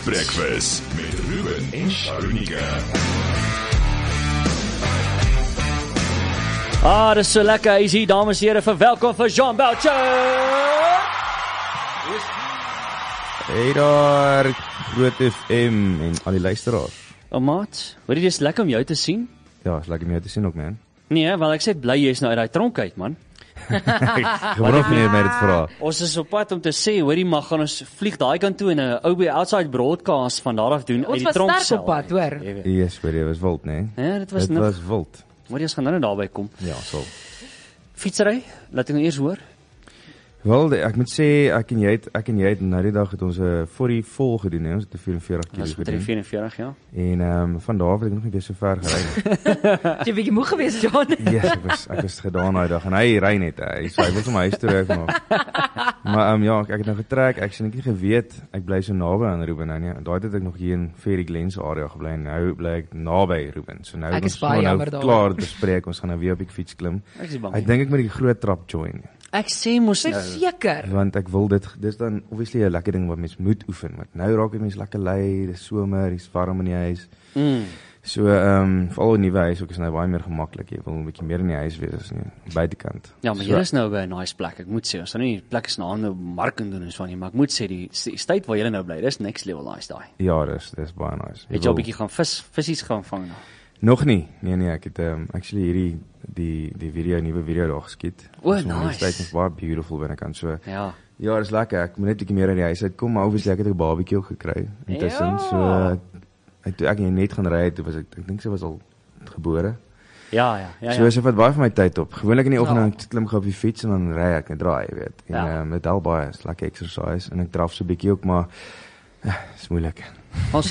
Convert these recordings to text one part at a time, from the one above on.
Breakfast met Ruben en Sharonika. Dis so lekker, hy is hier, dames en heren, verwelkom vir Jean Boucher! Hey daar, Groot FM en al die luisteraars. Maat, hoor jy, dis lekker om jou te sien? Ja, is lekker om jou te sien ook, man. Nee, wel ek sê bly jy is nou uit die tronk uit, man. Gewoonlik meneer my dit vraag. Ons is op pad om te sê, hoorie, mag gaan ons vlieg daai kant toe en 'n OB outside broadcast van daar af doen uit die tronk. Ons was sterk op pad, hoor. Yes, hoor jy, was wild, nee. Ja, dit was wild. Hoorie, ons gaan nou daarby kom. Ja, so. Fietsry, laat ek nou eers hoor. Wel, ek moet sê, ek en jy het nou die dag het ons 'n 40 vol gedoen, hè. Ons het 44 km gedoen. 44, ja. En van daar af het ek nog nie weer so ver gery nie. Jy bietjie moeg geweest, John. Yes, ek was gedaan daai dag en hy ry net, hy wil sommer huis toe ry vanaand. Maar ja, ek het nou getrek, ek het nie geweet ek bly so naby aan Ruben nou nie. Daai het ek nog hier in Ferry Glens area gebly en nou bly ek naby Ruben. So nou ons gaan nou klaar bespreek, ons gaan nou weer op die fiets klim. Ek dink ek moet die groot trap join. Ek sê mos nou. Verseker. Want ek wil dis dan obviously 'n lekker ding wat mens moet oefen, want nou raak die mens lekker lui, dis somer, dis warm in die huis. So veral in die nuwe huis ook is nou baie meer gemaklik. Jy wil 'n bietjie meer in die huis wees as nie buitekant. Ja, maar jy is nou by 'n nice plek. Ek moet sê, ons gaan nie plek is na ander marking doen en so nie, maar ek moet sê die tyd waar jy nou bly, dis next level nice daai. Ja, dis baie nice. Het jy 'n bietjie gaan visies gaan vang nou? Nog nie. Nee, ek het actually hierdie nuwe video daar geskiet. Nice. Dit is baie beautiful binnekant so. Ja. Ja, dis lekker. Ek moet net 'n bietjie meer uit die huis uitkom, maar obviously ek het 'n barbecue ook gekry intussen. Ja. So ek net gaan ry, toe was ek dink sy was al gebore. Ja. So sy vat baie van my tyd op. Gewoonlik in die oggend dan klim ek op die fiets en dan ry ek en draai, jy weet. En dit help baie, is lekker exercise en ek draf so 'n bietjie ook, maar is moeilik. Ons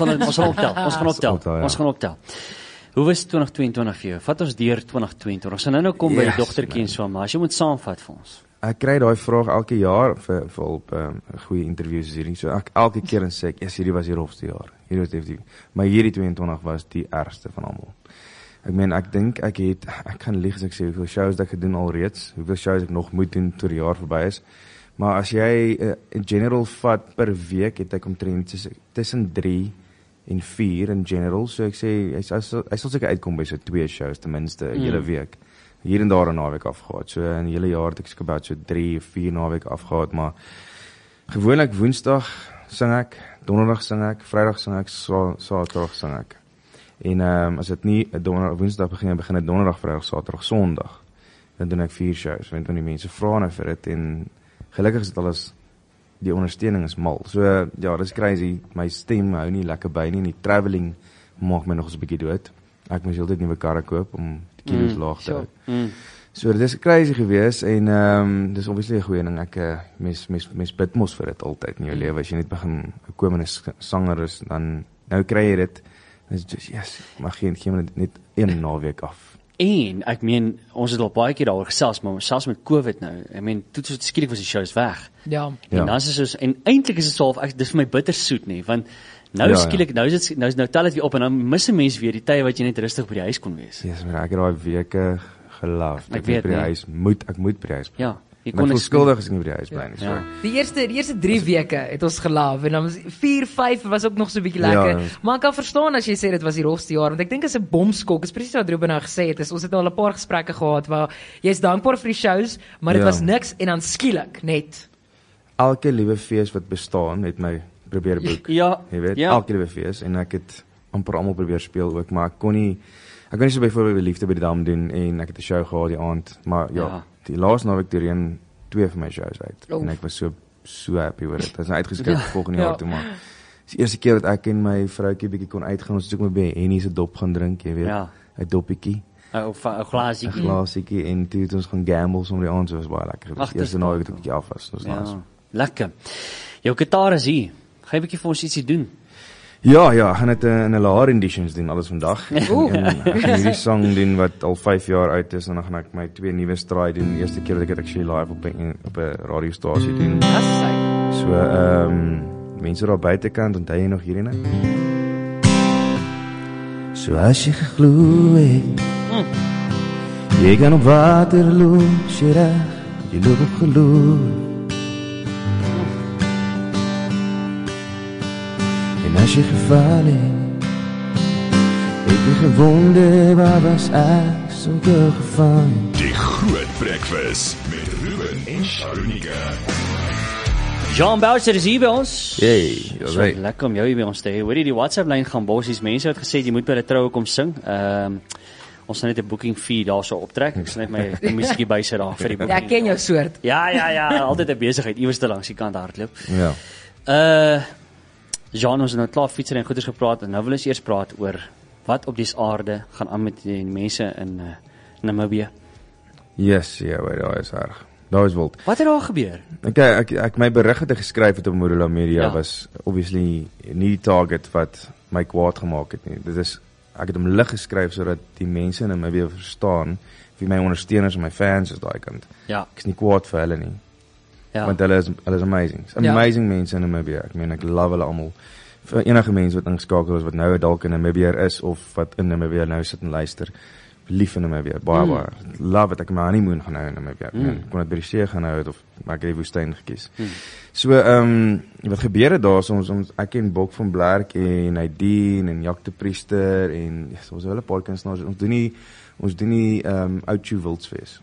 gaan optel. Hoe was 2022 vir jou? Vat ons deur 2022. Ons gaan nou kom by die dogtertjie en so, maar as jy moet saamvat vir ons. Ek kry daai vraag elke jaar vir op goeie interviews hierdie. So ek elke keer en sê ek, hierdie was die rofste jaar. Hierdie was definitief. Maar hierdie 22 was die ergste van almal. Ek meen, ek dink ek kan lieg as ek sê hoeveel shows dat ek gedoen alreeds, hoeveel shows ek nog moet doen tot die jaar verby is. Maar as jy in general vat per week, het ek omtrent tussen 3 en 4 in general, so ek sê, hy sal seker uitkom by so 2 shows, ten minste, 'n hele week. Hier en daar 'n naweek afgehad, so in die hele jaar het ek seker about so 3 of 4 naweek afgehad, maar gewoonlik Woensdag sing ek, Donderdag sing ek, Vrydag sing ek, Saterdag sing ek. En as dit nie Woensdag begin dit Donderdag, Vrydag, Saterdag, Sondag, dan doen ek 4 shows, want die mense vra nou vir dit, en gelukkig is dit alles die ondersteuning is mal. So ja, dis crazy. My stem hou nie lekker by nie en die travelling maak my nog 'n bietjie dood. Ek moet heeltyd nuwe karre koop om die kilos laag te hou. So dit is crazy gewees en dis obviously 'n goeie ding. Ek mens bid mos vir dit altyd in jou lewe. As jy net begin 'n komende sanger is, dan nou kry jy dit. Dis just yes, mag geen net 1 naweek af. En ek meen, ons het al baie keer daaroor gesels, maar selfs met COVID nou, ek meen, toe skielik was die shows weg. Ja. En dan is dit soos, en eintlik is dit so half, dis vir my bittersoet nie, want nou skielik, nou tel dit weer op, en dan mis 'n mens weer die tye wat jy net rustig by die huis kon wees. Yes, maar ek het daai weke gelaf. Ek weet, by die huis ek moet by die huis. Ja. Maar ek voel skuldig as ek nie by die huis bly nie. So. Die eerste 3 weke het ons gelaaf en dan 4, 5 was ook nog so 'n bietjie lekker. Maar ek kan verstaan as jy sê dit was die rofste jaar, want ek dink dit is 'n bomskok. Dis presies wat Ruben nou gesê het. Ons het al 'n paar gesprekke gehad waar jy's dankbaar vir die shows, maar dit was niks en dan skielik net. Elke liewe fees wat bestaan het my probeer boek. Ja. Jy weet, elke liewe fees en ek het amper almal probeer speel ook, maar ek kon nie so byvoorbeeld Liefde by die Dam doen en ek het 'n show gehad die aand, maar die laaste naweek toe reën 2 van my shows uit. En ek was so happy oor dit. Dit is uitgeskryf vir volgende jaar toe, maar dis die eerste keer dat ek en my vroutjie bietjie kon uitgaan. Ons het ook met Henny se dop gaan drink, jy weet. 'n doppietjie. 'n glaasietjie. 'n glaasietjie en toe het ons gaan gamble sommer die aand, so was baie lekker. Die eerste naweek het ek bietjie af was. Dis nice. Lekker. Jou gitaar is hier. Gaan jy bietjie vir ons ietsie doen? Ja, ek gaan dit in 'n laar editions doen alles vandag. En ek gaan hierdie song doen wat al 5 jaar uit is en dan gaan ek my 2 nuwe straai doen. Die eerste keer dat ek dit actually live op 'n radiostasie doen. So mense daar buitekant, onthou jy nog hierdie nou? So as jy geglo het, jy kan op water loop, jy reg, jy loop op geloof. En as jy geval het, het jy gewonder waar was ek sulke geval. Die Groot Breakfast met Ruben en Sharunika. Jean Boucher is hier by ons. Jee, So lekker om jou hier by ons te hê. Hoorie, die WhatsApp-lyn gaan bossies. Mense het gesê jy moet by die troue kom sing. Ons sal net 'n booking fee daarso optrek. Ek sal net my musiekie bysit daar vir die booking. Ja, ken jou soort. Ja, altyd 'n besigheid iewers te langs die kant hardloop. Ja. Jean, ons het nou klaar fietser en goeders gepraat en nou wil ons eers praat oor wat op die aarde gaan aan met die mense in Namibië. Yes, ja, daar is erg. Daar is wild. Wat het daar gebeur? Ek my berig wat ek geskryf het op Morula Media was obviously nie die target wat my kwaad gemaak het nie. Ek het hom lig geskryf sodat die mense in Namibië verstaan, wie my ondersteuners en my fans is daai kant. Ja. Ek is nie kwaad vir hulle nie. Ja. Want hulle is amazing. Amazing mense in Namibië. Ek love hulle almal. Vir enige mens wat ingeskakel is wat nou dalk in Namibië is of wat in Namibië nou sit en luister, lief in Namibië, baie. Love it. Ek het my honeymoon gaan hou in Namibië. Ek kon dit by die see gaan hou of maar ek het die woestyn gekies. So wat gebeur het daar ons ek en Bok van Blerk en Nadine en Jack de Priester en ons hele paar kunstenaars. Ons doen nie Outju Wildsfees.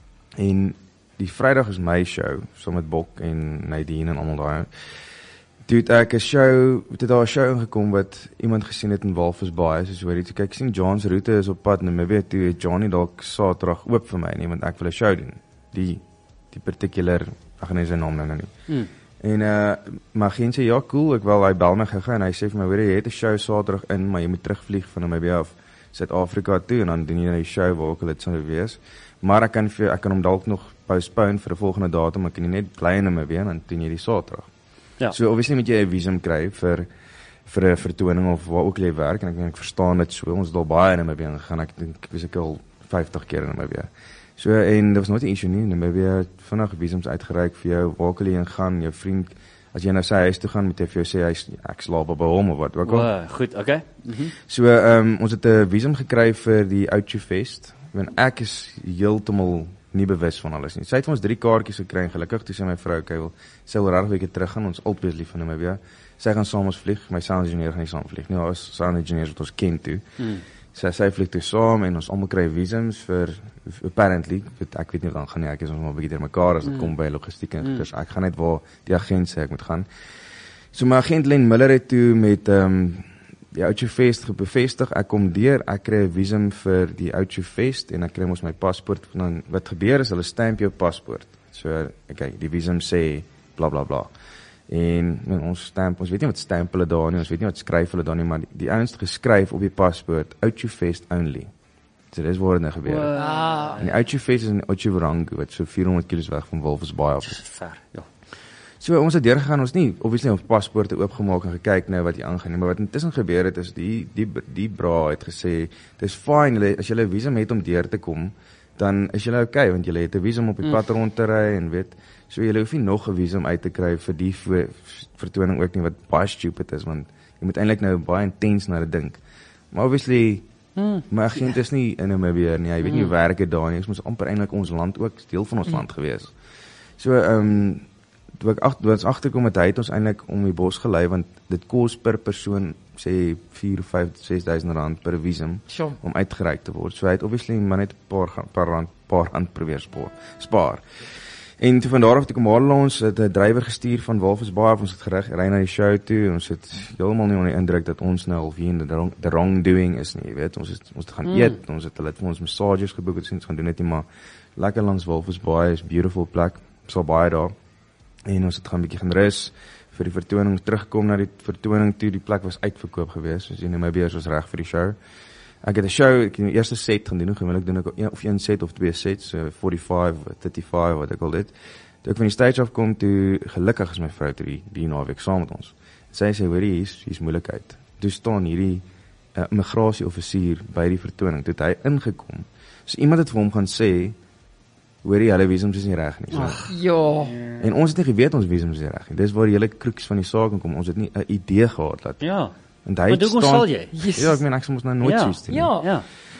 En die Vrydag is my show, saam met Bok en Nadine en almal daai. Toe het ek 'n show, daar 'n show ingekom wat iemand gesien het in Walvis Bay, soos hoorie, toe kyk sien John's roete is op pad na Namibië, toe het Johnny dalk Saterdag oop vir my nie, want ek wil 'n show doen. Die particular, ek gaan nie sy naam nou nie. En maar geen sê ja, cool, ek wil hy bel my gou en hy sê vir my, hoor jy het 'n show Saterdag in, maar jy moet terugvlieg van Namibië af Suid-Afrika toe en dan doen jy nou die show waar ook al dit sou wees. Maar ek kan hom dalk nog postpone vir 'n volgende datum, ek kan nie net bly in Namibië en dan doen jy die Saterdag. Ja. So obviously moet jy 'n visum kry vir 'n vertoning of waar ook jy werk en ek verstaan dit so. Ons het al baie in Namibië gegaan. Ek dink ek al 50 keer in Namibië. So en dit was nooit 'n issue nie. Namibië vinnig visums uitgereik vir jou waar ook al jy gaan, jou vriend. As jy nou sy huis toe gaan, moet jy vir jou sê ek slaap by hom of wat ook al. Wow, goed, okay. So ons het 'n visum gekry vir die Outju Fest. Ek is heeltemal nie bewus van alles nie. Sy het vir ons 3 kaartjies gekry en gelukkig toe sy my vrou sy wil regtig 'n bietjie terug gaan. Ons albei lief van Namibië. Sy gaan saam ons vlieg. My sound engineer gaan nie saam vlieg nie. Daar is sound engineers wat ons ken toe. Sy vlieg toe saam en ons almal kry visums vir apparently, ek weet nie wat dan gaan nie. Ek is ons maar 'n bietjie deur mekaar as dit kom by logistiek en goeders. Ek gaan net waar die agent sê ek moet gaan. So my agent Len Miller het toe met die Outju Fest bevestig, ek kom deur, ek kry 'n visum vir die Outju Fest en ek kry mos my paspoort. Dan wat gebeur is hulle stamp jou paspoort. So okay, die visum sê bla bla bla. En ons stamp, ons weet nie wat stamp hulle daar nie, ons weet nie wat skryf hulle daar nie, maar die ouens het geskryf op die paspoort Outju Fest only. So dis waar dit nou gebeur het. Wow. En die Outju Fest is in Otjiwarongo, wat so 400 km weg van Walvis Bay af is. Ver, ja. So ons het deurgegaan, ons nie obviously ons paspoorte oopgemaak en gekyk nou wat hier aangaan nie, maar wat intussen gebeur het is die bra het gesê dis fine, as jy 'n visum het om deur te kom, dan is jy okay, want jy het 'n visum op die pad rond te ry en weet, so jy hoef nie nog 'n visum uit te kry vir die vertoning ook nie, wat baie stupid is, want jy moet eintlik nou baie intens na dit dink. Maar obviously my agent is nie in Namibië nie, hy weet nie hoe werk dit daar nie, ons moet amper eintlik ons land ook deel van ons land gewees. So toe ek agterkom het hy het ons eintlik om die bos gelei, want dit kos per persoon sê 4, 5, 6,000 rand per visum om uitgereik te word. So hy het obviously maar net 'n paar rand probeer spaar. En toe van daar af toe kom ons het 'n drywer gestuur van Walvis Bay af, ons het gery na die show toe, ons het heeltemal nie onder die indruk dat ons nou al hier in the wrongdoing is nie, jy weet, ons het gaan eet, ons het hulle vir ons massages geboek, ons gaan doen dit nie, maar lekker langs Walvis Bay is beautiful plek, so baie daar. En ons het gaan 'n bietjie gaan rus vir die vertoning, terugkom na die vertoning toe, die plek was uitverkoop gewees, soos jy nou my beers was reg vir die show. Ek het 'n show, ek het die eerste set gaan doen, gewoonlik doen ek of 1 set of 2 sets, 45, 35, wat ek al dit. Toe ek van die stage af kom, toe gelukkig is my vrou toe die naweek saam met ons. Sy sê, hoorie, hier's moeilikheid. Toe staan hierdie immigrasie-offisier by die vertoning, toe het hy ingekom. So iemand het vir hom gaan sê, hoorie, hulle visums is nie reg nie. So. Ja. En ons het nie geweet ons visums is nie reg nie. Dis waar die hele kroeks van die saak kom. Ons het nie 'n idee gehad dat. Ja. En hy maar hoe sal jy? Ja, ek meen ek moes nou nooit soos doen. Ja.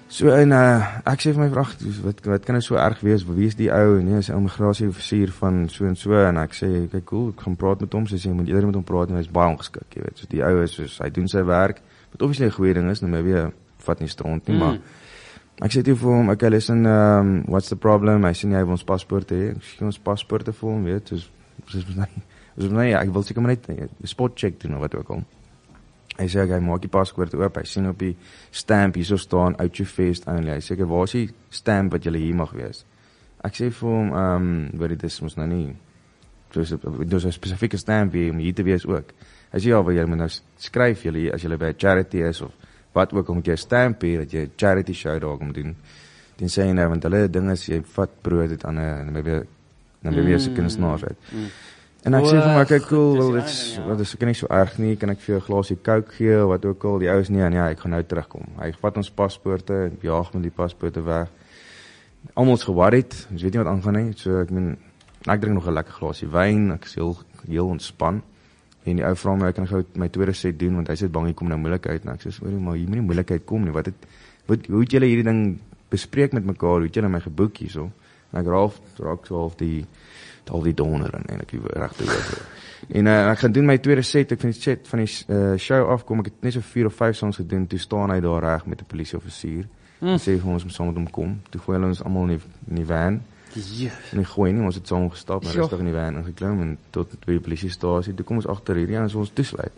So en ek sê vir my vrag, wat kan dit so erg wees? Wie is die ou? Nee, is 'n immigrasie-offisier van so en ek sê kyk cool, ek gaan praat met hom, sy sê jy moet eerder met hom praat en hy is baie ongeskik, jy weet. So die ou is soos hy doen sy werk, wat obviously 'n goeie ding is, nou weer vat nie stront nie, maar ek sê toe vir hom, okay, listen, what's the problem? Hy sê nie, hy wil ons paspoort hê. Ek sê ons paspoorte vir hom, weet, soos nee, ek wil seker maar net 'n spot check doen of wat ook al. Hy sê hy maak die paspoort oop, hy sien op die stamp hierso staan out your face only. Hy sê ek waar is die stamp wat julle hier mag wees? Ek sê vir hom, weet dit is mos nou nie dus 'n spesifieke stamp om hier te wees ook. Hy sê ja, wat julle moet nou skryf julle as julle by 'n charity is of wat ook, om jy 'n stamp hier dat jy 'n charity show daar kom doen. Dan sê hy nou, want hulle ding is jy vat brood uit aan 'n dan weer se kunstenaars uit. En ek sê vir my, kyk cool, dit is nie so erg nie, kan ek vir jou 'n glasie Coke gee, wat ook al, die ou is nie, en ja, ek gaan nou terugkom. Hy vat ons paspoorte, jaag met die paspoorte weg. Almal is geworried, ons weet nie wat aangaan nie, so ek drink nog 'n lekker glasie wyn, ek is heel ontspan, en die ou vra my, ek kan gou my tweede set doen, want hy sê bang, hier kom nou moeilikheid, en ek sê, maar hier moet nie moeilikheid kom nie, hoe het julle hierdie ding bespreek met mekaar, hoe het julle my geboek hierso, en ek raak so half die donder en ek regte woord. En ek gaan doen my tweede set, ek van die show afkom, ek het net so 4 of 5 songs gedoen, toe staan hy daar reg met 'n polisieoffisier, en sê vir ons om saam met hom kom, toe gooi hulle ons almal in die van, en gooi nie, ons het saam gestap, en rustig in die van ingeklim, en tot by die polisiestasie, toe kom ons agter hierdie, en ons toesluit,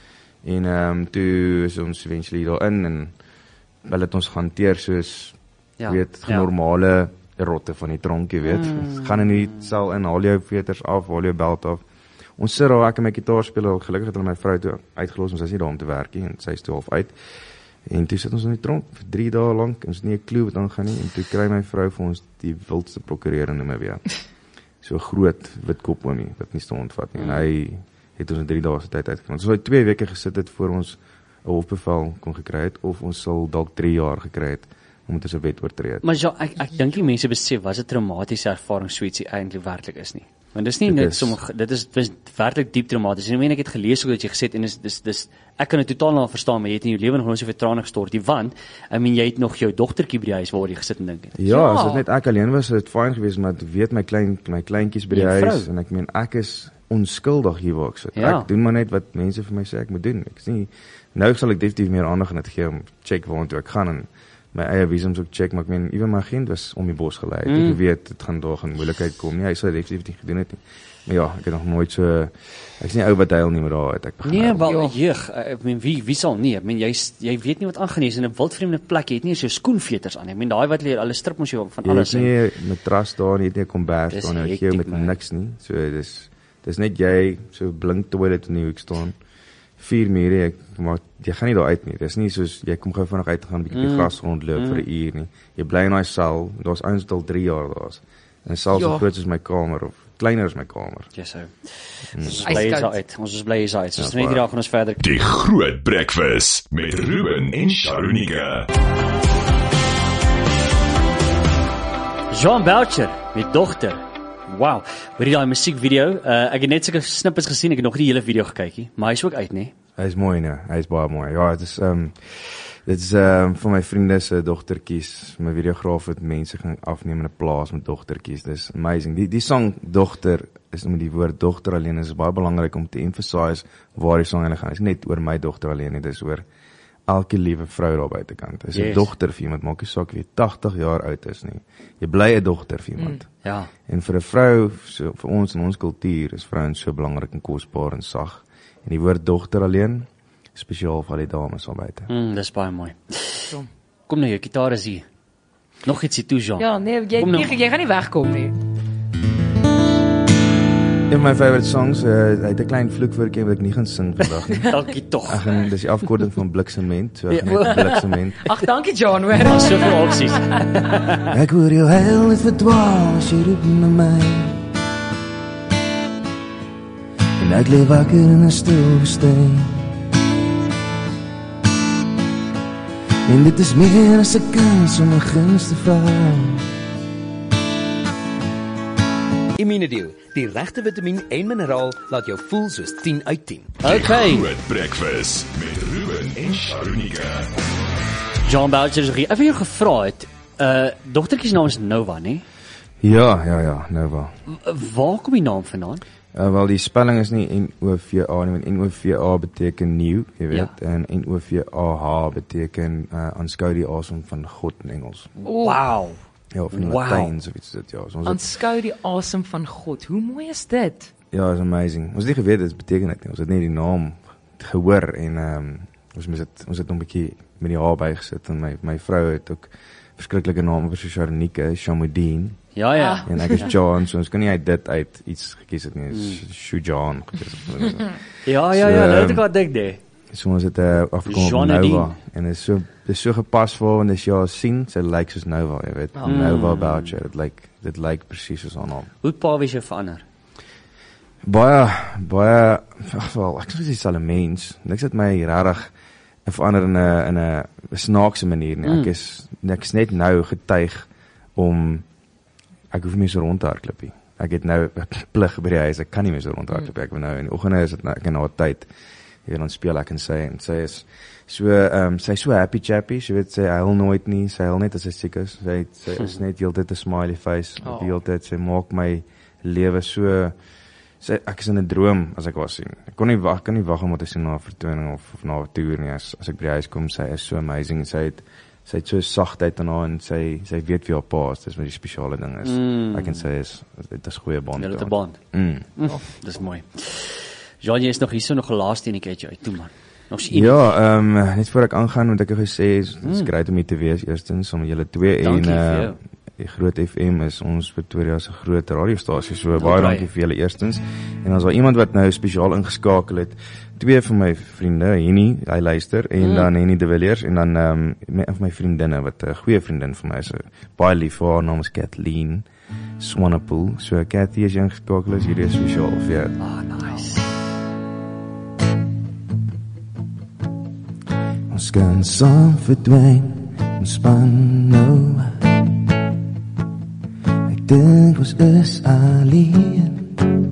en toe is ons eventually daar in, en hulle het ons gehanteer soos, normale rotte van die tronk, jy weet. Gaan in die sel in, haal jou veters af, haal jou belt af. Ons sit daar, ek en my gitaarspeler, gelukkig het hulle my vrou toe uitgelos, ons is nie daar om te werk nie, en sy is toe half uit. En toe sit ons in die tronk, vir 3 dae lank, ons het nie 'n klou wat aangaan nie, en toe kry my vrou vir ons die wildste prokureur in Namibia. So groot, wit kop oomie, wat nie staan ontvat nie, en hy het ons in 3 dae se tyd uitgekom. Ons het 2 weke gesit het, voor ons 'n hofbevel kon gekry het, of ons sal dalk 3 jaar gekry het, omdat ons 'n wet oortree het. Maar ja, ek dink die mense besef was 'n traumatiese ervaring suits eintlik werklik is nie. Want dis nie net sommige, dit is werklik diep traumaties. En ek het gelees hoe dat jy gesê het, en dis ek kan dit totaal nou verstaan, maar jy het in jou lewe nog so trane gestort, want jy het nog jou dogtertjie by die huis waar jy gesit en dink het. Ja, as dit net ek alleen was, het fyn geweest, maar ek weet my kleintjies by die huis, en ek is onskuldig hier waar ek sit. Ja. Ek doen maar net wat mense vir my sê ek moet doen. Nou sal ek definitief meer aandag aan dit gee om check waartoe ek gaan, en my eie visums ook check, maar even my agent was om die bos gelei. Ek weet, dit gaan daar 'n moeilikheid kom nie, hy sal dit definitief nie gedoen het nie. Maar ja, ek het nog nooit so, ek is nie ou wat huil nie, maar daar het ek begin. Nee, wel, wie sal nie, jy weet nie wat aangaan nie, is in 'n wildvreemde plek, jy het nie so skoenveters aan, daai wat leer, alles strip ons jou van alles. Jy het nie 'n matras daar nie, jy het nie 'n kombers daar nie, jy gee met niks nie, so dis net jy, so blink toilet in die hoek staan, 4 mure, maar jy gaan nie daar uit nie, dis nie soos, jy kom gou vinnig uit te gaan, bietjie die gras rondloop vir 'n uur nie, jy bly in daai sel, daar's ouens wat al 3 jaar daar is, en selfs so groot as my kamer, of kleiner as my kamer. Yes, so. Ons is bly is uit, so net hier gaan ons verder. Die Groot Breakfast, met Ruben en Sharonika. Jean Boucher, met dogter. Wow, hoor jy daai musiekvideo? Ek het net sulke snippets gesien, ek het nog nie die hele video gekyk nie, maar hy is ook uit, nee? Hy is mooi, nee, hy is baie mooi. Ja, dit is vir my vriende se dogtertjies, my videograaf het mense gaan afneem in 'n plaas met dogtertjies, dis amazing. Die song Dogter, is met die woord dogter alleen, is baie belangrik om te emphasize waar die song eintlik gaan. Dit is nie net oor my dogter alleen nie, dit is oor elke liewe vrou daar buitekant. Is 'n dogter vir iemand, maak nie saak wie 80 jaar oud is nie. Jy bly 'n dogter vir iemand. Ja. En vir 'n vrou, so vir ons in ons kultuur, is vrouens so belangrik en kosbaar en sag. En die woord dogter alleen, spesiaal vir al die dames daar buite. Dis baie mooi. Kom nou, jou gitaar is hier. Nog ietsie toe, Jean. Ja, nee, jy gaan nie wegkom nie. Een van my favorite songs, hy het 'n klein vloekwoordjie wat ek nie gaan sing vandag nie. Dankie tog. Dis die afkorting van bliksement, so ek net bliksement. Ag, dankie John, hoor. Daar's soveel opsies. Ek hoor jou huil het verdwaal, as jy roep na my. En ek lê wakker in 'n stil woestyn. En dit is meer as 'n kans om 'n guns te val. Immunedio, die regte vitamien en mineraal laat jou voel soos 10 uit 10. Okay. Groot Breakfast met Ruben en Sharonika. John Boucher is ek het jou gevra het, dogtertjie se naam is Nova, nee? Ja, Nova. Waar kom die naam vandaan? Wel, die spelling is nie N-O-V-A nie, want N-O-V-A beteken nieuw, jy weet, en N-O-V-A-H beteken aanskou die asem van God in Engels. Wow. Ja, van Latijns of iets dit, ja. Aanskou die asem van God. Hoe mooi is dit? Ja, is amazing. Ons het nie geweet dit beteken dit nie. Ons het net die naam gehoor en ons het nog 'n bietjie met die haar bygesit en my vrou het ook verskriklike name vir Sharonike, Shamuddin. Ja. En ek is John, so ons kan nie uit dit uit iets gekies het nie. Shujan. Ja, dat het ek al dink nee. So ons het afgekom op Nova en dit is so gepas vir want as jy haar sien, sy lyk soos Nova, jy weet. Nova Boucher, dit lyk presies soos haar naam. Hoe het pa wie jou verander? Baie, wel, ek is dieselfde mens. Niks het my regtig verander in 'n snaakse manier nie. Ek is net nou getuig om ek hoef nie meer so rond te hardloop nie. Ek het nou 'n plig by die huis. Ek kan nie meer so rond hardloop. Ek wil nou in die oggende is dit ek in haar tyd. Jy weet dan speel ek en sy is so sy is so happy chappy. Sy weet sy huil nooit nie. Sy huil net as sy siek is. Sy is net heeltyd 'n smiley face. Die hele tyd sy maak my lewe so ek is in 'n droom as ek haar sien. Ek kan nie wag om te sien na 'n vertoning of na 'n toer nie. As ek by die huis kom, sy is so amazing. Sy het so sagtheid in haar en sy weet wie haar pa is. Dis wat die spesiale ding is. Ek en sy dit is goeie band. Jy het 'n band. Dis mooi. Jean, jy is nog hierso nog 'n laaste enetjie uit jou uit toe man. Nog so ja, net voor ek aangaan moet ek gesê dis great om hier te wees eerstens om julle twee en die Groot FM is ons Pretoria se groot radiostasie. So baie dankie vir julle eerstens. En as daar iemand wat nou spesiaal ingeskakel het, twee van my vriende, Henny, hy luister en dan Henny de Villiers en dan my vriendinne wat 'n goeie vriendin van my is. Baie lief vir haar, naam is Kathleen Swanepoel. So Kathy is ingeskakel is hierdie spesiaal vir jou. Nice. Ons kan saam verdwyn, ons span nou. Ek dink ons is alleen.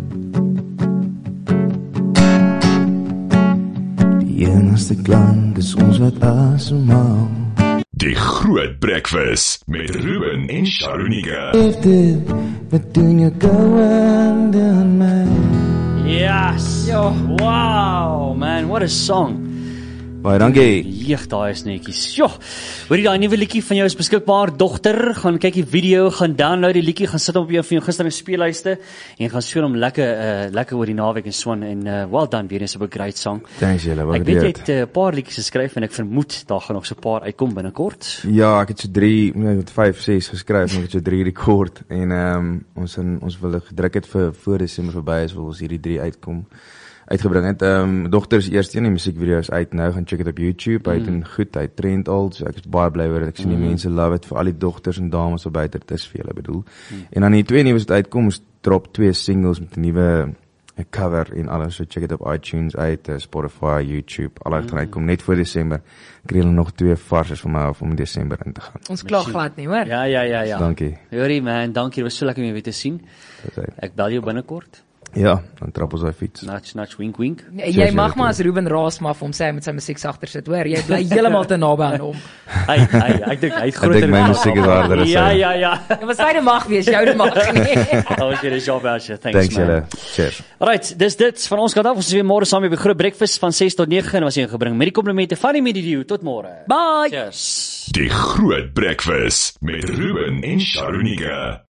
Die enigste klank is ons wat asemhaal. Die Groot Breakfast met Ruben en Sharonike. Wat doen jy going down my? Yes. Wow, man, what a song. Baie dankie. Jeeg, daai is netjies. Jo, hoorie daai nuwe liedjie van jou is beskikbaar. Dogter, gaan kyk die video, gaan download die liedjie, gaan sit op jou gunsteling speellyste en gaan speel hom lekker oor die naweek en swaan en well done weer eens op 'n great song. Thanks julle, wat ek weet jy het 'n paar liedjies geskryf en ek vermoed daar gaan nog so 'n paar uitkom binnekort. Ja, ek het so 5, 6 geskryf en ek het so 3 rekord en ons wil gedruk het vir voor Desember verby is wil ons hierdie 3 uitgebring het. Dogter is eerste een, die musiekvideo's uit nou, gaan check dit op YouTube, uit en goed, uit trend al, so ek is baie bly oor dit, ek sien die mense love it, vir al die dogters en dames wat buite, dit is vir julle bedoel. En dan die 2 nuus wat uitkom, ons drop 2 singles met 'n nuwe cover en alles, so check dit op iTunes uit, Spotify, YouTube, alles gaan uitkom, net voor Desember, kry julle nog 2 varses van my af om in Desember in te gaan. Ons kla glad nie, hoor? Ja. Dankie. Hoorie man, dankie, dit was so lekker om jou weer te sien. Ek bel jou binnekort. Ja, dan trap ons daai fiets. Nudge, wink, wink. Jy mag maar as Ruben raas maar vir hom sê hy met sy musiek sagter sit, hoor. Jy bly heeltemal te naby aan hom. Ek dink hy het groter. Ek dink my musiek is harder as Ja. Ja, maar syne mag wees, joune mag nie. Ons hier is Job Boucher. Thanks julle. Cheers. Alright, dis dit van ons kant af. Ons is weer môre saam by Groot Breakfast van 6 tot 9 en was hier gebring met die komplimente van die Medidio. Tot môre. Bye. Cheers. Die Groot Breakfast met Ruben en Sharonike.